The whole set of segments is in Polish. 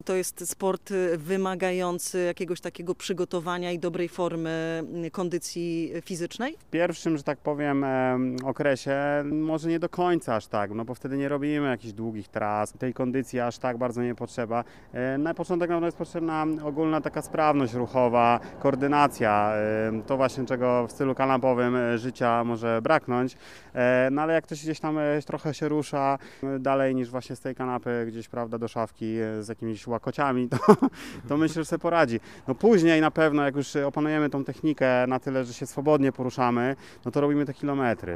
To jest sport wymagający jakiegoś takiego przygotowania i dobrej formy kondycji fizycznej? W pierwszym, że tak powiem, okresie może nie do końca aż tak, no bo wtedy nie robimy jakichś długich tras, tej kondycji aż tak bardzo nie potrzeba. Na początek na pewno jest potrzebna ogólna taka sprawność ruchowa, koordynacja, to właśnie czego w stylu kanapowym życia może braknąć, no ale jak ktoś gdzieś tam trochę się rusza dalej niż właśnie z tej kanapy gdzieś, prawda, do szafki z jakimiś łakociami, to myślę, że sobie poradzi. No później na pewno, jak już opanujemy tą technikę na tyle, że się swobodnie poruszamy, no to robimy te kilometry.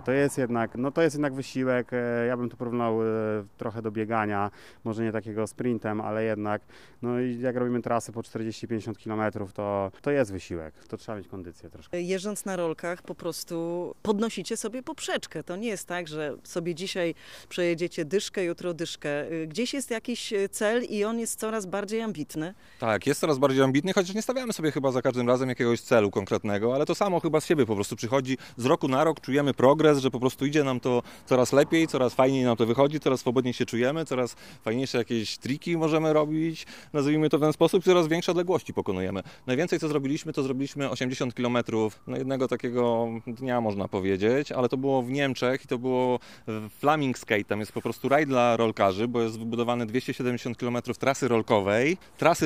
To jest jednak wysiłek. Ja bym to porównał trochę do biegania, może nie takiego sprintem, ale jednak. No i jak robimy trasy po 40-50 kilometrów, to jest wysiłek. To trzeba mieć kondycję troszkę. Jeżdżąc na rolkach po prostu podnosicie sobie poprzeczkę. To nie jest tak, że sobie dzisiaj przejedziecie dyszkę, jutro dyszkę. Gdzieś jest jakiś cel i on jest coraz bardziej ambitny. Tak, jest coraz bardziej ambitny, chociaż nie stawiamy sobie chyba za każdym razem jakiegoś celu konkretnego, ale to samo chyba z siebie po prostu przychodzi. Z roku na rok czujemy progres, że po prostu idzie nam to coraz lepiej, coraz fajniej nam to wychodzi, coraz swobodniej się czujemy, coraz fajniejsze jakieś triki możemy robić, nazwijmy to w ten sposób, coraz większe odległości pokonujemy. Najwięcej co zrobiliśmy, to zrobiliśmy 80 km na jednego takiego dnia, można powiedzieć, ale to było w Niemczech i to było Flaming Skate, tam jest po prostu raj dla rolkarzy, bo jest wybudowane 270 km trasy rolkowej.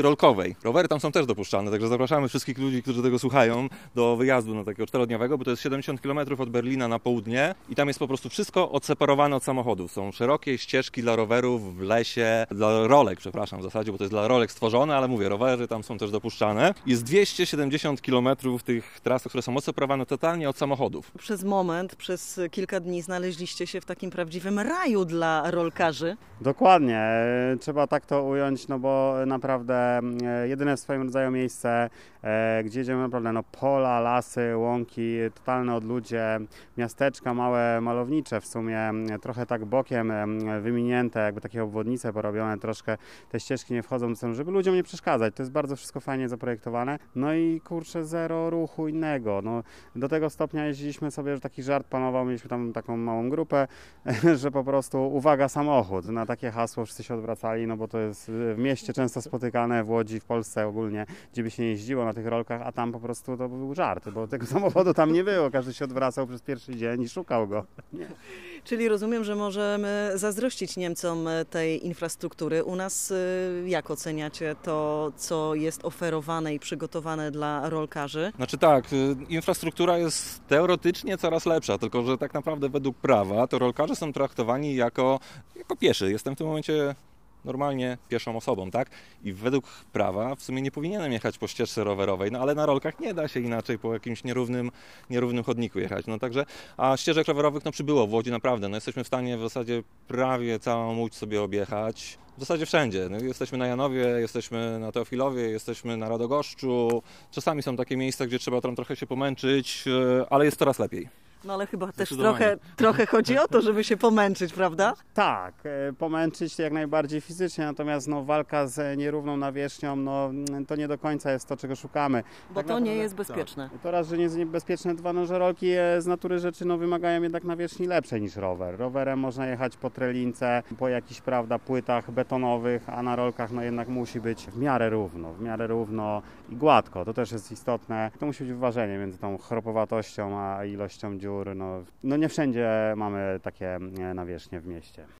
Rowery tam są też dopuszczane, także zapraszamy wszystkich ludzi, którzy tego słuchają, do wyjazdu na takiego 4-dniowego, bo to jest 70 km od Berlina na południe i tam jest po prostu wszystko odseparowane od samochodów. Są szerokie ścieżki dla rowerów w lesie, dla rolek, przepraszam w zasadzie, bo to jest dla rolek stworzone, ale mówię, rowery tam są też dopuszczane. Jest 270 km tych tras, które są odseparowane totalnie od samochodów. Przez moment, przez kilka dni znaleźliście się w takim prawdziwym raju dla rolkarzy. Dokładnie, trzeba tak to ująć, no bo naprawdę jedyne w swoim rodzaju miejsce, gdzie jedziemy naprawdę, no pola, lasy, łąki, totalne odludzie, miasteczka małe, malownicze w sumie, trochę tak bokiem wyminięte, jakby takie obwodnice porobione, troszkę te ścieżki nie wchodzą do celu, żeby ludziom nie przeszkadzać, to jest bardzo wszystko fajnie zaprojektowane, no i kurczę, zero ruchu innego, no do tego stopnia jeździliśmy sobie, że taki żart panował, mieliśmy tam taką małą grupę, że po prostu uwaga samochód, na takie hasło wszyscy się odwracali, no bo to jest w mieście często spotykane, w Łodzi, w Polsce ogólnie, gdzie by się nie jeździło na tych rolkach, a tam po prostu to był żart, bo tego samochodu tam nie było, każdy się odwracał przez pierwszy dzień i szukał go. Nie. Czyli rozumiem, że możemy zazdrościć Niemcom tej infrastruktury. U nas jak oceniacie to, co jest oferowane i przygotowane dla rolkarzy? Znaczy tak, infrastruktura jest teoretycznie coraz lepsza, tylko że tak naprawdę według prawa to rolkarze są traktowani jako pieszy. Jestem w tym momencie normalnie pieszą osobą, tak? I według prawa w sumie nie powinienem jechać po ścieżce rowerowej, no ale na rolkach nie da się inaczej po jakimś nierównym chodniku jechać. No także, a ścieżek rowerowych no przybyło w Łodzi naprawdę, no jesteśmy w stanie w zasadzie prawie całą Łódź sobie objechać. W zasadzie wszędzie. No, jesteśmy na Janowie, jesteśmy na Teofilowie, jesteśmy na Radogoszczu. Czasami są takie miejsca, gdzie trzeba tam trochę się pomęczyć, ale jest coraz lepiej. No ale chyba też trochę chodzi o to, żeby się pomęczyć, prawda? Tak, pomęczyć się jak najbardziej fizycznie, natomiast no, walka z nierówną nawierzchnią, no, to nie do końca jest to, czego szukamy. Bo tak to naprawdę, nie jest bezpieczne. Tak. To raz, że nie jest niebezpieczne, dwa, no, że rolki z natury rzeczy no, wymagają jednak nawierzchni lepszej niż rower. Rowerem można jechać po trelince, po jakichś, prawda, płytach betonowych, a na rolkach no, jednak musi być w miarę równo i gładko. To też jest istotne. To musi być wyważenie między tą chropowatością a ilością dziur. No nie wszędzie mamy takie nawierzchnie w mieście.